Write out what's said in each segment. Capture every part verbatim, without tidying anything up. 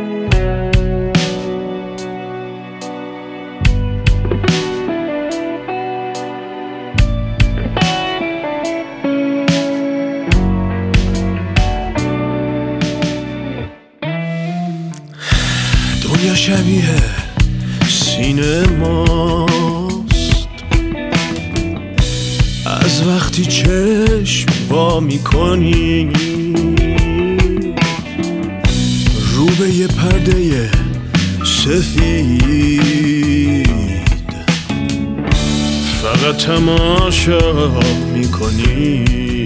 دنیا شبیه سینه ماست، از وقتی چشم وا میکنی رو به یه پرده سفید فقط تماشا میکنیم.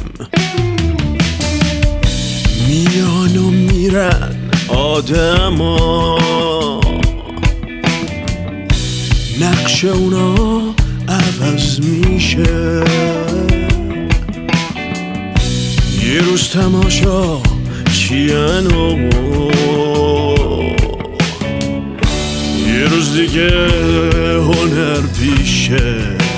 میان و میرن آدما، نقش اونا عوض میشه. یه روز تماشا چین و یه روز دیگه هنر پیشه.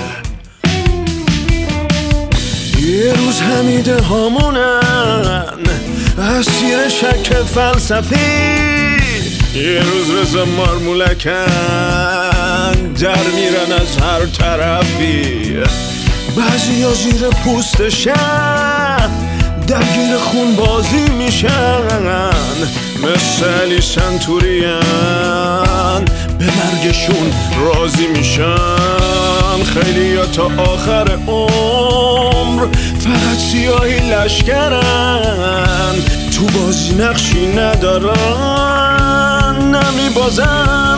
یه روز حمیده هامونن اسیر شک فلسفی، یه روز رضا مارمولکن در میرن از هر طرفی. بعضی ها زیر پوستشن درگیر خون بازی میشن، مثل علی سنتوریان به مرگشون راضی میشن. خیلی ها تا آخر عمر فقط سیاهی لشکرن، تو بازی نقشی ندارن، نمیبازن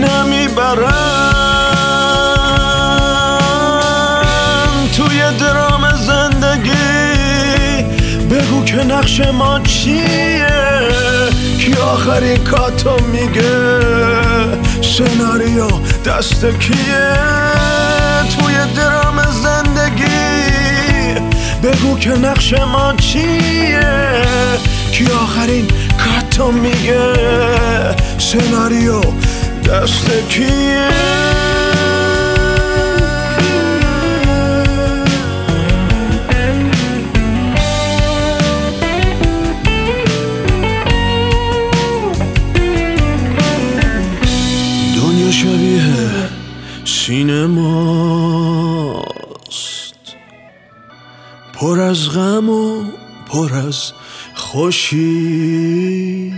نمیبرن. توی درام زندگی بگو که نقش ما چیه، کی آخرین کاتو میگه، سناریو دست کیه. توی درام زندگی بگو که نقش ما چیه، کی آخرین کاتو میگه، سناریو دست کیه. دنیا شبیه سینماست، پر از غم و پر از خوشی.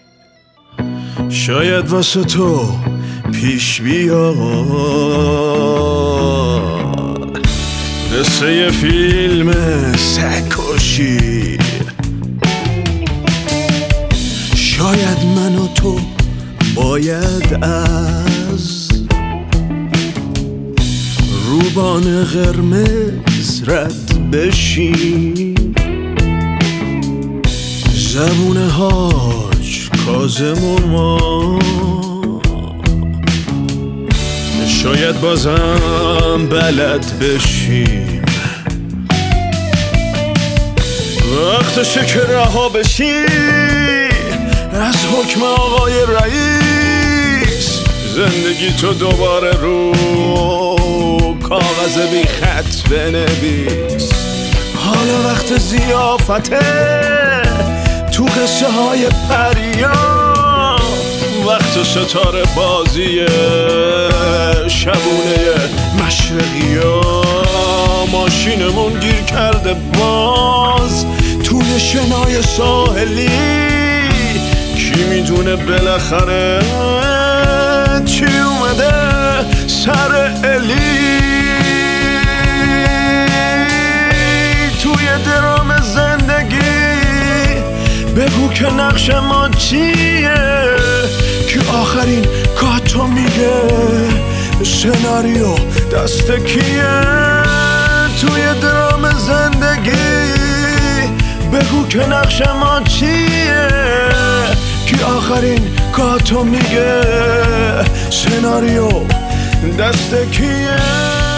شاید واسه تو پیش بیاد مثل یه فیلم سگ‌کشی. شاید من و تو باید از روبان قرمز رد بشیم. زبون حاج کاظم و ما شاید بازم بلد بشیم. وقتشه که رها بشی از حکم آقای رئیس، زندگی تو دوباره رو کاغذ بی خط بنویس. حالا وقت ضیافته تو قصه های پریا، وقت ستاره بازی شبونه مشرقیا. ماشینمون گیر کرده باز توی شنای ساحلی، کی میدونه بالاخره چی اومده سر الی. توی درام زندگی بگو که نقش ما چیه، که آخرین کاتو میگه، سناریو دست کیه. توی درام زندگی بگو که نقش ما چیه، که آخرین کاتو میگه، سناریو دست کیه.